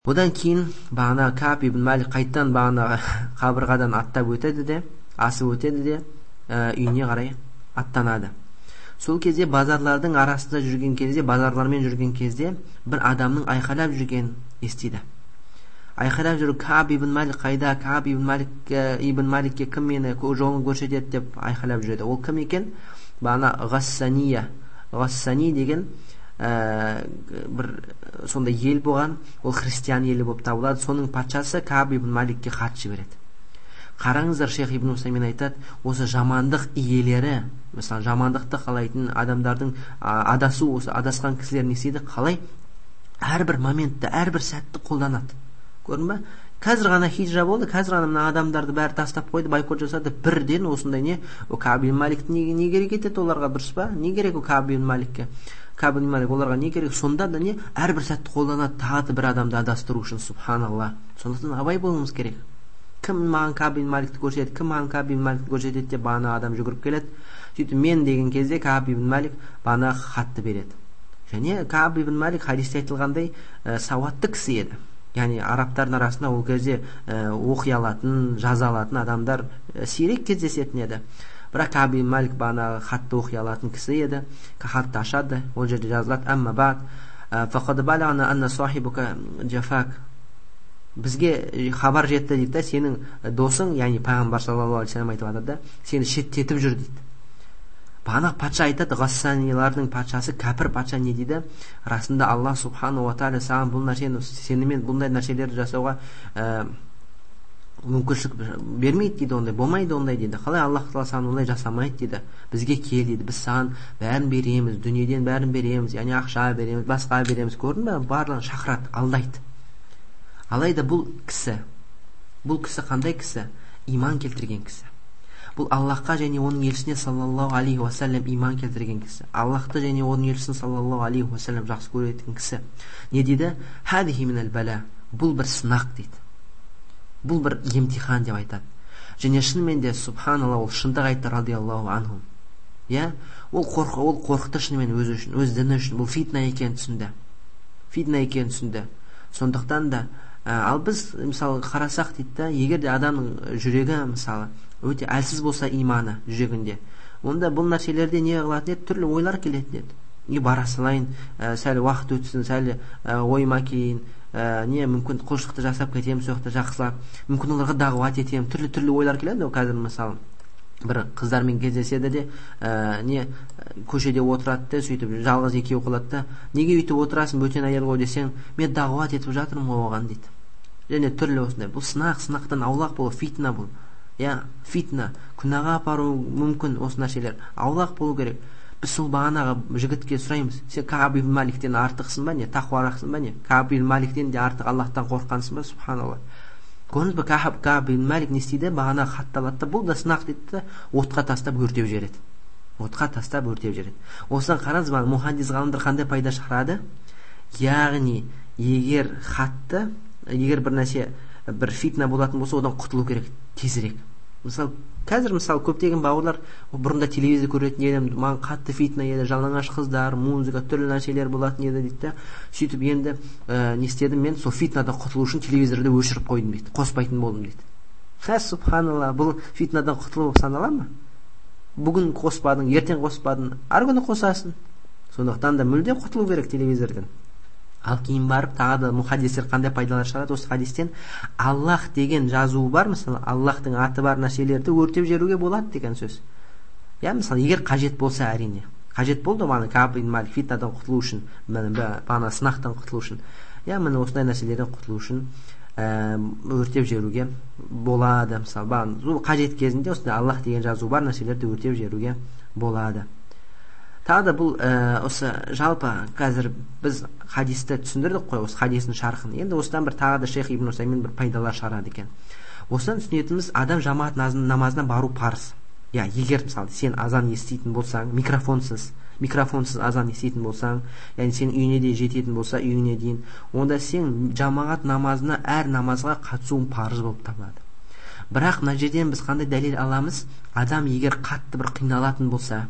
Одан кейін бағана Кааб ибн Малик қайттан бағана қабырғадан аттап өтеді де, асып өтеді де үйіне қарай аттанады. Сол кезде базарлардың арасында жүрген кезде, базарлармен жүрген кезде бір адамның айқайлап жүрген естиді. Айқайлап жүріп, Кааб ибн Малик қайда? Кааб ибн Маликке кім мені жолын көрсетеді деп айқайлап жүреді. Ол кім екен? Бағана Ғассани деген бір сондай ел болған, ол христиан елі болып табылады. Соның патшасы Кааб ибн Маликке хат жібереді. Қараңыздар, шейх ибн Усаймин айтады, осы жамандық иелері, мысалы жамандықты қалайтын адамдардың адасу, осы адасқан кісілер не істейді, қалай әрбір моментті, әрбір сәтті қолданады. Көрдің ба? Қазір ғана хижра болды, қазір ғана мына адамдарды бәрі тастап қойды, байкот жасады, бірден осындай не? О Кааб ибн Маликті не керек етеді оларға, дұрыс па? Не керек о Кааб ибн Маликке? Кааб ибн Малик оларға не керек? Сонда да не? Әрбір сәтті қолданады, тағы бір адамды адастыру үшін, субханалла. Сондықтан абай болуымыз керек. Кім маған Кааб ибн Маликті көрсетеді, кім маған Кааб ибн Маликті көрсетеді деп бағана адам жүгіріп келеді. Сөйтіп мен деген кезде Кааб ибн Малик бағана хатты береді. Және Кааб ибн Малик хадисте айтылғандай сауатты кісі еді. Яғни арабтардың арасында ол кезде оқи алатын, жаза алатын адамдар сирек кездесетін еді. Бірақ Кааб ибн Малик бағана хатты оқи алатын кісі еді. Хатты ашады, ол жерде жазылады: «Амма баъд, фақад балағана анна сахибука джафак». Бізге хабар жетті дейді, сенің досың, яғни пайғамбар саллаллаху алейхи вассалам айтып жатыр да, сені шеттетіп жүр дейді. Бағана патша айтады, Ғассанилардың патшасы, кәпір патша не дейді? Расында Аллах субхану ва тағала саған бұл нәрсені, сенімен бұндай нәрселерді жасауға мүмкіншілік бермейді дейді, ондай болмайды ондай дейді. Қалай Аллах тағала саған ондай жасамайды дейді. Бізге кел дейді, біз саған бәрін береміз, дүниеден бәрін береміз, яғни ақша береміз, басқа береміз. Көрдің бе? Барлығын шақырады, алдайды. Алайда бұл кісі қандай кісі? Иман келтірген кісі. Бұл Аллахқа және оның елшісіне саллаллаху алейхи уассалам иман келтірген кісі. Аллахты және оның елшісін саллаллаху алейхи уассалам жақсы көретін кісі. Не дейді? Хадихи минал бала. Бұл бір сынақ дейді. Бұл бір емтихан деп айтады. Және шынымен де субханалла, ол шындық айтты радиаллаху анху. Я, ол қорқыты шынымен өзі үшін, өз діні үшін. Бұл фитна екенін түсінді. Сондықтан да ал біз мысалы қарасақ дейді, егер де адамның жүрегі мысалы өте әлсіз болса, иманы жүрегінде, онда бұл нәрселерде не қылатын еді? Түрлі ойлар келетін еді. Не бара салайын, сәл уақыт өтсін, сәл ойыма кейін, не мүмкін құлшылықты жасап кетемін, соқты жақсылап, мүмкін оларға дағуат етемін, түрлі ойлар келеді. Қазір мысалы бір қыздармен кездеседі де, не көшеде отырады да, сөйтіп жалғыз екеу қылады да, неге өйтіп отырасың, бөтен әйел ғой десең, мен дағуат етіп жатырмын оған дейді. Және түрлі осындай. Бұл сынақтан аулақ болу, фитна бұл. Фитна, күнәға апару мүмкін осы нәрселер. Аулақ болу керек. Біз сол бағанаға жігітке сұраймыз: сен Кааб ибн Маликтен артықсың ба не? Тақуарақсың ба не? Кааб ибн Маликтен де артық Аллахтан қорыққансың ба? Субханалла. Көрдіңіз бе, Кааб ибн Малик не істейді? Бағана хатты алады, бұл да сынақ дейді, отқа тастап өртеп жібереді. Осыдан қараңыз, мұхаддис ғалымдар қандай пайда шығарады? Яғни егер бір нәрсе, бір фитна болатын болса, одан құтылу керек тезірек. Қазір көптеген бауырлар бұрында телевизор көретін едім, маған қатты фитна еді, жалаңаш қыздар, музыка, түрлі нәрселер болатын еді дейді. Сөйтіп енді не істедім мен? Сол фитнадан құтылу үшін телевизорды өшіріп қойдым дейді, қоспайтын болдым дейді. Субханалла, бұл фитнадан құтылу болып санала ма? Бүгін қоспадың, ертең қоспадың, ар күні қосасың. Сондықтан да мүлде құтылу керек телевизордан. Ал кейін барып тағы да мұхаддистер қандай пайдалар шығарады осы хадистен? Аллах деген жазуы бар, мысалы Аллахтың аты бар нәрселерді өртеп жіберуге болады деген сөз. Мысалы егер қажет болса, әрине қажет болды мана Кааб ибн Малик фитнадан құтылу үшін, бағана сынақтан құтылу үшін, міне осындай нәрселерден құтылу үшін өртеп жіберуге болады. Мысалы қажет кезінде осындай Аллах деген жазуы бар нәрселерді өртеп жіберуге болады. Тағы да бұл осы жалпы қазір біз хадисті түсіндірдік қой, осы хадистің шархын. Енді осыдан бір тағы да шейх ибн Усаймин бір пайдалар шығарады екен. Осыдан түсінетініміз, адам жамаат намазына бару парыз. Егер мысалы сен азан еститін болсаң, микрофонсыз азан еститін болсаң, яғни сен үйіне де жететін болса, үйіне дейін, онда сен жамаат намазына, әр намазға қатысуың парыз болып табылады. Бірақ мына жерден біз қандай дәлел аламыз? Адам егер қатты бір қиналатын болса,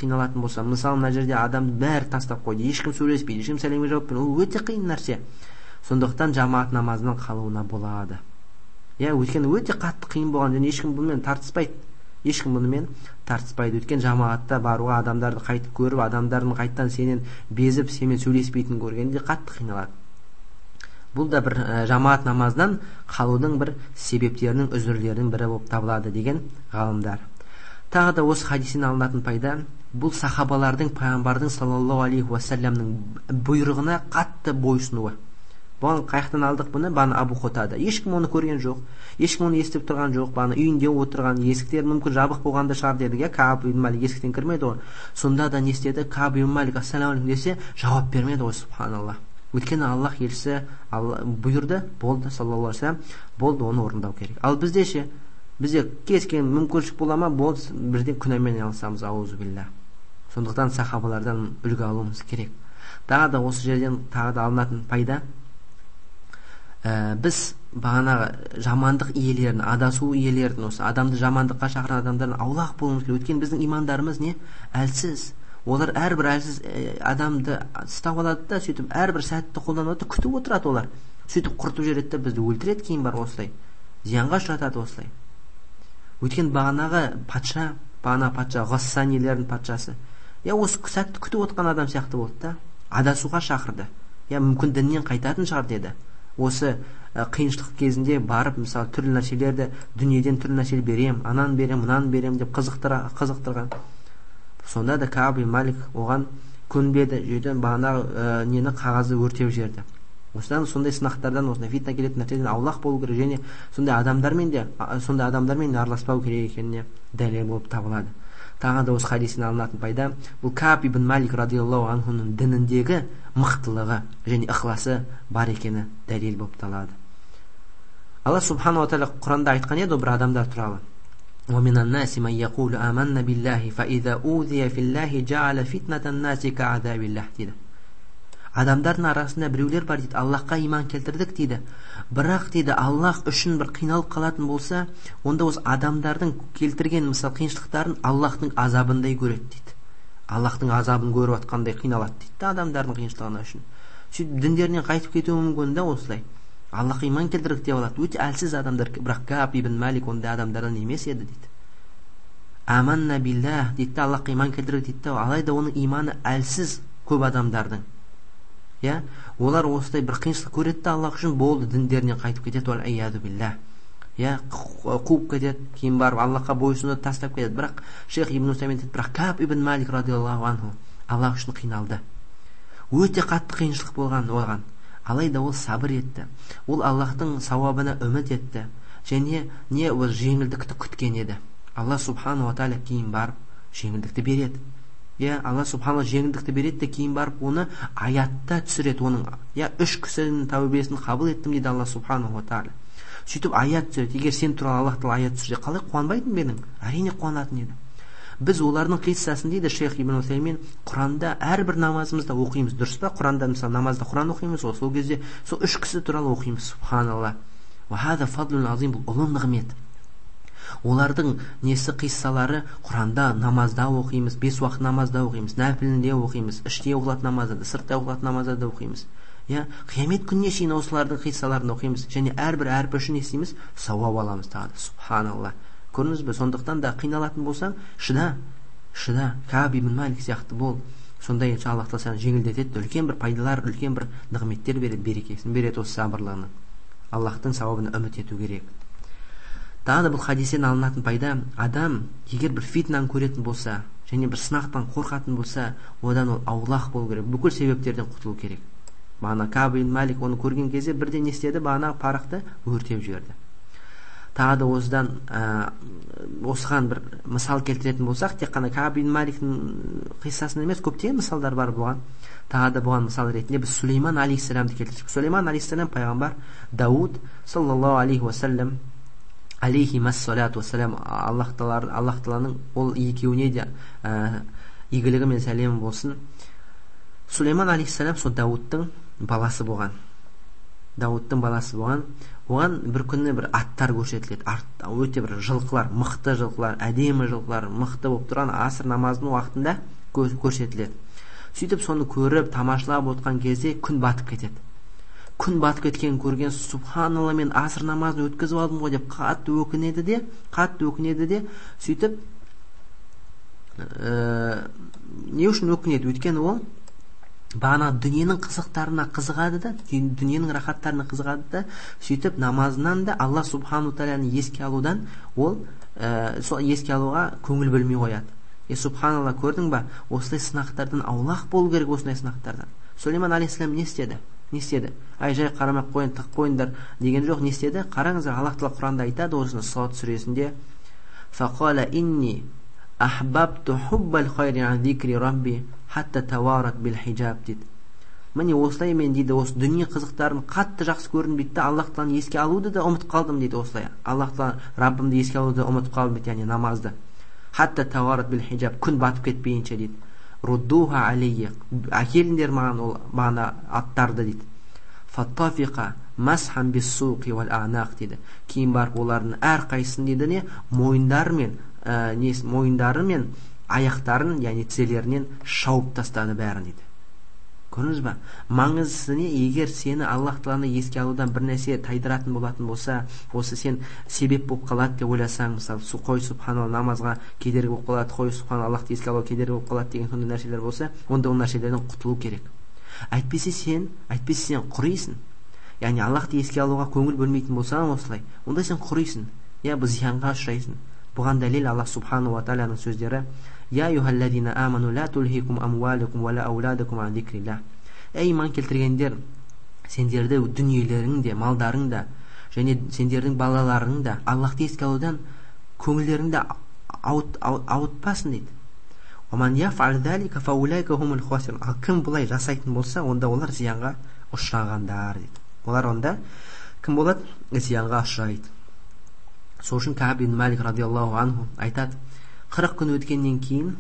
мысалы мына жерде адамды бәрі тастап қойды, ешкім сөйлеспейді, ешкім сәлемге жауап бермейді, ол өте қиын нәрсе. Сондықтан жамаат намазынан қалуына болады. Өйткені өте қатты қиын болған, және ешкім бұнымен тартыспайды. Өйткені жамаатта баруға, адамдарды қайтып көріп, адамдардың қайттан сенен безіп, сенімен сөйлеспейтін көргенде қатты қиналады. Бұл да бір жамаат намазынан қалудың бір себептерінің, үзірлерінің бірі болып табылады деген ғалымдар. Тағы да осы хадистен алынатын пайда, бұл сахабалардың пайғамбардың саллаллаху алейхи уассаламның бұйрығына қатты бойсынуы. Бұған қаяқтан алдық бұны? Баны Абу Хотада. Ешкім оны көрген жоқ, ешкім оны естіп тұрған жоқ. Баны үйінде отырған, есіктер мүмкін жабық болғанда шығар дедік. Кааб ибн Малик есіктен кірмеді ғой. Сонда да не істеді? Кааб ибн Малик ассаламу алейкум десе, жауап бермеді ғой, субханаллах. Өйткені Аллах елшісі бұйырды, болды, саллаллаху алейхи ва саллям, болды, оны орындау керек. Ал бізде ше, бізде кез келген мүмкіншілік бола ма, болды, бірден күнәмен айналысамыз, аузу билlah. Сондықтан сахабалардан үлгі алуымыз керек. Тағы да осы жерден тағы да алынатын пайда, біз бағанағы жамандық иелерін, адасу иелерін, осы адамды жамандыққа шақырған адамдардың аулақ болуымыз керек. Өйткені біздің имандарымыз не? Әлсіз. Олар әрбір әлсіз адамды ұстап алады да, сөйтіп әрбір сәтті қолданады, күтіп отырады олар. Сөйтіп құртып жібереді, бізді өлтіреді, кейін бар осылай. Зиянға ұшыратады осылай. Өйткені бағанағы патша Ғассанилердің патшасы, осы сәтті күтіп отқан адам сияқты болды да, адасуға шақырды. Мүмкін діннен қайтатын шығар деді. Осы қиыншылық кезінде барып, мысалы, түрлі нәрселерді, дүниеден түрлі нәрселер берем, анан берем, мынан берем деп қызықтырған. Сонда да Кааб ибн Малик оған көнбеді, жүйден бағанағы нені қағазды өртеп жіберді. Осыдан сондай сынақтардан, осындай фитна келетін нәрседен аулақ болу керек, және сондай адамдармен араласпау керек екеніне дәлел болып табылады. Тағы да осы хадистен алынатын пайда, бұл Кааб ибн Малик радиаллаху анхуның дініндегі мықтылығы және ықыласы бар екені дәлел болып табылады. Алла субхану ва тағала Құранда айтқан еді бір адамдар туралы. وَمِنَ النَّاسِ مَن يَقُولُ آمَنَّا بِاللَّهِ فَإِذَا أُوذِيَ فِي اللَّهِ جَعَلَ فِتْنَةَ النَّاسِ كَعَذَابِ اللَّهِ дейді. Адамдардың арасында біреулер бар дейді, Аллахқа иман келтірдік дейді. Бірақ дейді, Аллах үшін бір қиналып қалатын болса, онда осы адамдардың келтірген мысалы қиыншылықтарын Аллахтың азабындай көреді дейді. Аллахтың азабын көріп атқандай қиналады дейді адамдардың қиыншылығына үшін. Сөйтіп діндерінен қайтып кетуі мүмкін да осылай. Аллах иман келтірдік деп алады. Өте әлсіз адамдар, бірақ Кааб ибн Малик ондай адамдардан емес еді дейді. Аманна биллах дейді, Аллахқа иман келтірдік дейді. Алайда оның иманы әлсіз көп адамдардың. Олар осылай бір қиыншылық көреді де Аллах үшін, болды, діндерінен қайтып кетеді, ол айяду биллах. Қуып кетеді, кейін барып Аллахқа бойсұнуды тастап кетеді. Бірақ Шейх ибн Усаймин дейді, бірақ Кааб ибн Малик радиаллаху анху Аллах үшін қиналды. Өте қатты қиыншылық болған оған. Алайда ол сабыр етті. Ол Аллахтың сауабына үміт етті. Және ол жеңілдікті күткен еді. Алла субхану ва тағала кейін барып жеңілдікті береді. Алла субхану жеңілдікті береді, кейін барып оны аятта түсіреді. Оның 3 кісінің тәубесін қабыл еттім дейді Алла субхану ва тағала. Сөйтіп аят түсіреді. Егер сен туралы Аллах тағала аят түсірсе, қалай қуанбайтын ба едің? Әрине қуанатын еді. Біз олардың қиссасын дейді Шейх ибн Усаймин, Құранда әрбір намазымызда оқимыз, дұрыс па? Құранда мысалы намазда Құран оқимыз, сол кезде сол 3 кісі туралы оқимыз. Субханалла. Ва хаза фадлун азим, бұл ұлы нығмет. Олардың несі қиссалары Құранда намазда оқимыз, 5 уақыт намазда оқимыз, нәпілінде оқимыз, іште оқылатын намазда, сыртта оқылатын намазда оқимыз. Қиямет күніне шейін осылардың қиссаларын оқимыз, және әрбір әріп үшін естиміз, сауап аламыз тағы. Субханалла. Көріңіз бе, сондықтан да қиналатын болсаң, шыда, Кааб ибн Малик сияқты бол. Сонда иншаллах тағала жеңілдетеді, үлкен бір пайдалар, үлкен бір нығметтер береді, берекесін береді осы сабырлығына. Аллахтың сауабына үміт ету керек. Тағы да бұл хадистен алынатын пайда, адам егер бір фитнаны көретін болса, және бір сынақтан қорқатын болса, одан ол аулақ болу керек, бүкіл себептерден құтылу керек. Бағана Кааб ибн Малик оны көрген кезде бірден не істеді? Бағана парақты өртеп жіберді. Тағы да осыған бір мысал келтіретін болсақ, тек қана Кааб ибн Маликтің қиссасын емес, көптеген мысалдар бар бұған. Тағы да бұған мысал ретінде біз Сулейман алейхиссаламды келтірсек. Сулейман алейхиссалам пайғамбар, Дауд саллаллаху алейхи уассалам алейхимассалату уассалам, Аллах тағаланың ол екеуіне де игілігі мен сәлемі болсын. Сулейман алейхиссалам сол Дауттың баласы болған. Оған бір күні бір аттар көрсетіледі. Өте бір жылқылар, мықты жылқылар, әдемі жылқылар, мықты болып тұрған аср намазының уақытында көрсетіледі. Сөйтіп соны көріп, тамашалап отқан кезде күн батып кетеді. күн батып кеткенін көрген, субханалла, мен аср намазын өткізіп алдым ғой деп қатты өкінеді де, сөйтіп не үшін өкінеді? Өйткені ол бағана дүниенің қызықтарына қызығады да, дүниенің рахаттарына қызығады да, сөйтіп намазынан да Алла субхану тағаланы еске алудан ол сол еске алуға көңіл бөлмей қояды. Субханалла, көрдің ба, осылай сынақтардан аулақ болу керек, осындай сынақтардан. Сулейман алейхиссалам не істеді? Ай, жай қарамақ қойын, тық қойындар деген жоқ. Не істеді? Қараңыздар, Аллах Тағала Құранда айтады, осыны Сауд сүресінде: "Фақала инни ахбабту хуббал хайри ан зикри рабби хатта таварат бил хиджаб" дейді. Міне осылай мен дейді, осы дүние қызықтарын қатты жақсы көрдім дейді, Аллах Тағаланы еске алуды да ұмытып қалдым дейді. Осылай Аллах Тағала Раббымды еске алуды ұмытып қалдым дейді, яғни намазды. Хатта таварат бил хиджаб, күн батып кетпейінше дейді. Руддуха алейя, әкеліңдер маған ол бағана аттарды дейді. Фаттафиқа масхан биссуқи вал аънақ дейді. Кейін барып олардың әрқайсысын дейді не мойындары мен аяқтарын, яғни тізелерінен шауып тастады бәрін дейді. Көрдіңіз ба? Маңыздысы не? Егер сені Аллах Тағаланы еске алудан бір нәрсе тайдыратын болатын болса, осы сен себеп болып қалады деп ойласаң, мысалы, қой субханалла, намазға кедергі болып қалады, қой субханалла, Аллахты еске алуға кедергі болып қалады деген сондай нәрселер болса, онда ол нәрселерден құтылу керек. Әйтпесе сен құрисың. Яғни Аллахты еске алуға көңіл бөлмейтін болсаң осылай, онда сен құрисың. Бұл зиянға ұшырайсың. Бұған дәлел Аллах субхану ва тағаланың сөздері: "Я юхалладина аману ла тулхикум амвалукум ва ла ауладукум ан зикрилlah". Ей иман келтіргендер, сендерді дүниелерің де, малдарың да, және сендердің балаларың да Аллахты еске алудан көңілдеріңді ауытпасын дейді. "Оман яфъал залика фа улайка хумул хасирун". Кім бұлай жасайтын болса, онда олар зиянға ұшырағандар дейді. Олар онда кім болады? Зиянға ұшырайды. Сол үшін Кааб бин Малик радиаллаху анху айтады: 40 күн өткеннен кейін,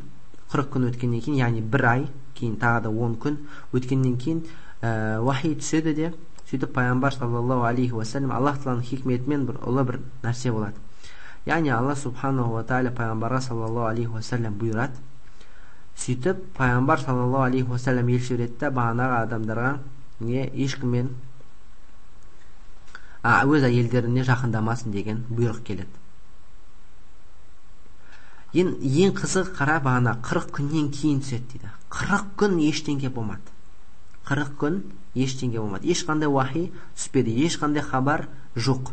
яғни бір ай кейін, тағы да 10 күн өткеннен кейін вахи түседі де, сөйтіп пайғамбар саллаллаху алейхи уассалам Аллах Тағаланың хикметімен бір ұлы бір нәрсе болады. Яғни Алла субханаху ва тағала пайғамбарға саллаллаху алейхи уассалам бұйырады. Сөйтіп пайғамбар саллаллаху алейхи уассалам елші береді де бағанағы адамдарға ешкіммен өз әйелдеріне жақындамасын деген бұйрық келеді. Ең қызық қара, бағана 40 күннен кейін түседі дейді. 40 күн ештеңе болмады. 40 күн ештеңе болмады. Ешқандай вахи түспеді, ешқандай хабар жоқ.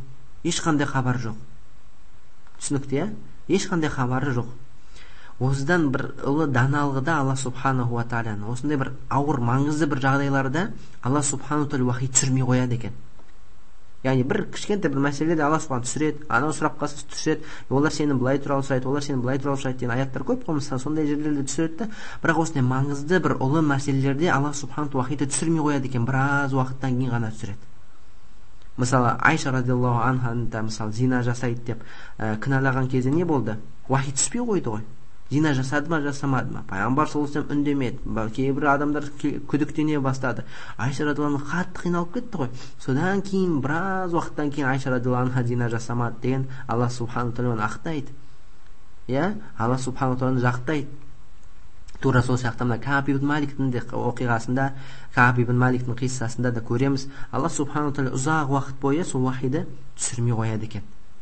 Түсінікті, ешқандай хабары жоқ. Осыдан бір ұлы даналығыда Алла субханаху ва тағаланы осындай бір ауыр, маңызды бір жағдайларда Алла субханаху тағала вахи түсірмей қояды екен. Яғни бір кішкентай бір мәселеде Алла субханаху түсіреді, анау сұрақ қалса түсіреді, олар сені былай туралы сұрайды, деген аяттар көп қой, мысалы сондай жерлерде түсіреді. Бірақ осындай маңызды бір ұлы мәселелерде Алла субханаху вахиді түсірмей қояды екен, біраз уақыттан кейін ғана түсіреді. Мысалы Айша радиаллаху анханы мысалы зина жасайды деп кінәлаған кезде не болды? Вахи түспей қойды ғой. Зина жасады ма, жасамады ма? Пайғамбар саллаллаху алейхи вассалам үндемеді. Кейбір адамдар күдіктене бастады. Айша радиаллаху анха қатты қиналып кетті ғой. Содан кейін біраз уақыттан кейін Айша радиаллаху анха зина жасамады деген Алла субхану тағала ақтайды. Алла субхану тағала жақтайды. Тура сол сияқты мына Кааб ибн Маликтің оқиғасында, Кааб ибн Маликтің қиссасында да көреміз. Алла субхану тағала ұзақ уақыт бойы сол вахиді түсірмей қояды екен.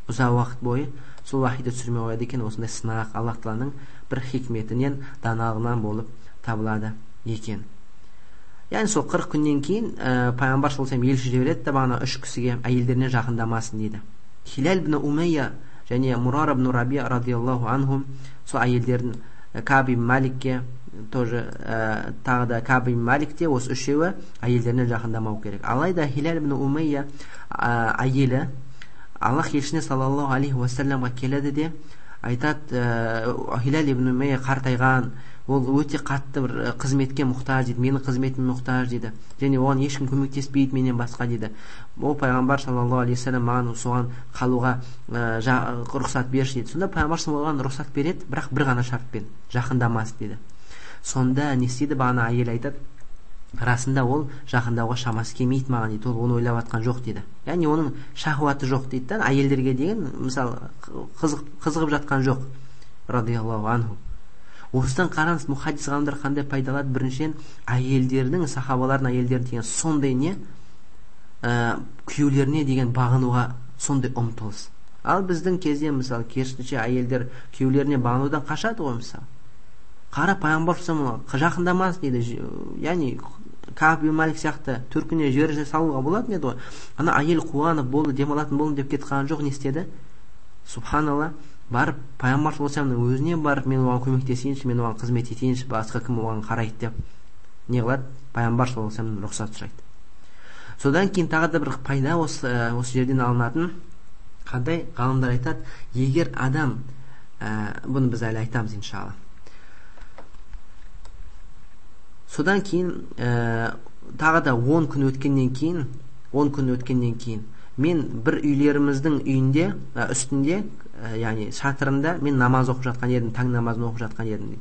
Осындай сынақ Аллах Тағаланың бір хикметінен, даналығынан болып табылады екен. Яғни сол 40 күннен кейін пайғамбар саллаллаху алейхи елші жібереді де бағана 3 кісіге әйелдеріне жақындамасын дейді. Хилал ибн Умайя және Мурар ибн Раби радиаллаху анху сол әйелдерін Кааб ибн Маликке тоже тағы да Кааб ибн Маликте осы үшеуі әйелдеріне жақындамау керек. Алайда Хилал ибн Умайя әйелі Аллах елшісіне саллаллаху алейхи уассаламға келеді де айтады: Хилал ибн Умайя қартайған, ол өте қатты бір қызметке мұқтаж дейді, менің қызметіме мұқтаж дейді, және оған ешкім көмектеспейді менен басқа дейді. Ол пайғамбар саллаллаху алейхи уассалам маған соған қалуға рұқсат берші дейді. Сонда пайғамбар соған рұқсат береді, бірақ бір ғана шартпен: жақындамас дейді. Сонда не істейді? Бағана әйел айтады: расында ол жақындауға шамасы келмейді маған дейді, ол оны ойлап жатқан жоқ дейді. Яғни оның шахуаты жоқ дейді да, әйелдерге деген мысалы қызығып жатқан жоқ радиаллаху анху. Осыдан қараңыз, мұхаддис ғалымдар қандай пайдалады? Біріншіден әйелдердің, сахабалардың әйелдерін деген сондай күйеулеріне деген бағынуға сондай ұмтылыс. Ал біздің кезде мысалы керісінше әйелдер күйеулеріне бағынудан қашады ғой. Мысалы қара, пайғамбар жақындамас дейді. Яғни Кааб ибн Малик сияқты төркіне жер салуға болатын еді ғой. Ана әйел қуанып болды, демалатын болдым деп кетіп қалған жоқ. Не істеді? Субханалла, барып пайғамбар саллаллаху өзіне барып, мен оған көмектесейінші, мен оған қызмет етейінші, басқа кім оған қарайды деп не қылады? Пайғамбар саллаллаху рұқсат сұрайды. Содан кейін тағы да бір пайда осы жерден алынатын. Қандай? Ғалымдар айтады, егер адам, бұны біз әлі айтамыз иншалла. Содан кейін тағы да 10 күн өткеннен кейін мен бір үйлеріміздің үйінде, үстінде, яғни шатырында мен намаз оқып жатқан едім, таң намазын оқып жатқан едім.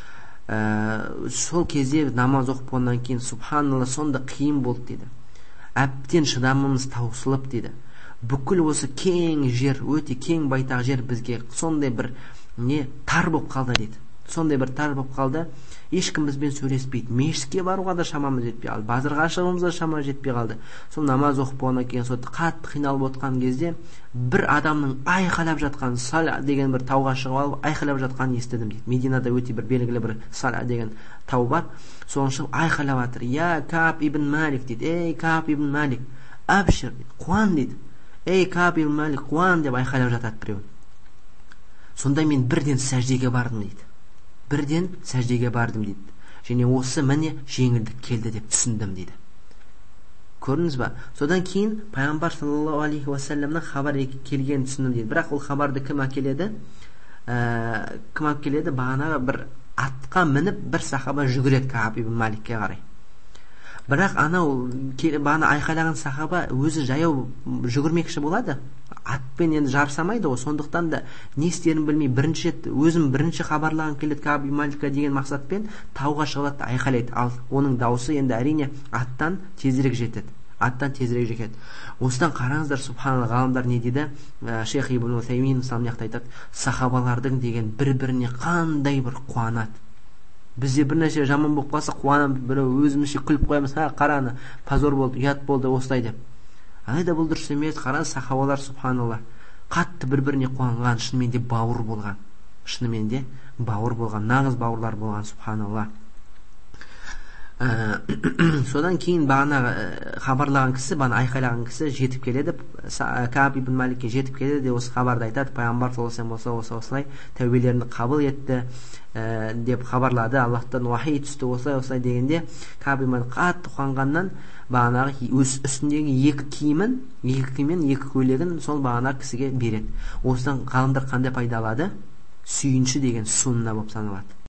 Сол кезде намаз оқып болғаннан кейін субханалла, сонда қиын болды дейді. Әбден шыдамымыз таусылып дейді. Бүкіл осы кең жер, өте кең байтақ жер бізге сондай бір тар болып қалды дейді. Сондай бір тар болып қалды. Ешкім бізбен сөйлеспейді. Мешітке баруға да шамамыз жетпей қалды. Базарға шығуымызға шамамыз жетпей қалды. Сол намаз оқып болғаннан кейін қатты қиналып отқан кезде бір адамның айқайлап жатқан, Сала деген бір тауға шығып алып айқайлап жатқанын естідім дейді. Мединада өте бір белгілі бір Сала деген тау бар. Соған шығып айқайлап жатыр. Я Кааб ибн Малик дейді. Ей Кааб ибн Малик, абшир дейді. Қуан дейді. Ей Кааб ибн Малик, қуан деп айқайлап жатады біреу. Сонда мен бірден сәждеге бардым дейді. Және осы міне жеңілдік келді деп түсіндім дейді. Көрдіңіз ба? Содан кейін пайғамбар саллаллаху алейхи уассаламның хабар келгенін түсіндім дейді. Бірақ ол хабарды кім әкеледі? Бағанағы бір атқа мініп бір сахаба жүгіреді Кааб ибн Маликке қарай. Бірақ анау бағана айқайлаған сахаба өзі жаяу жүгірмекші болады. Атпен енді жарысамайды ғой. Сондықтан да не істерін білмей өзім бірінші хабарлаған келеді Кааб ибн Маликке деген мақсатпен тауға шығады, айқайлайды. Ал оның дауысы енді әрине аттан тезірек жетеді. Осыдан қараңыздар, субханалла, ғалымдар не дейді? Шейх ибн Усаймин мысалы мына жақта айтады, сахабалардың деген бір-біріне қандай бір қуанады. Бізде бір нәрсе жаман болып қалса қуанып, біреу өзімізше күліп қоямыз, қараны, позор болды, ұят болды, осылай деп. Алайда бұл дұрыс емес. Қараңыз, сахабалар субханалла қатты бір-біріне қуанған, шынымен де бауыр болған, нағыз бауырлар болған, субханалла. Содан кейін бағана хабарлаған кісі, бағана айқайлаған кісі жетіп келеді, Кааб ибн Маликке жетіп келеді де осы хабарды айтады. Пайғамбар саллаллаху осылай тәубелерін қабыл етті деп хабарлады. Аллахтан уахи түсті осылай дегенде Кааб ибн Малик қатты қуанғаннан бағанағы үстіндегі екі киімін, екі көйлегін сол бағанағы кісіге береді. Осыдан ғалымдар қандай пайда алады? Сүйінші деген сунна болып саналады.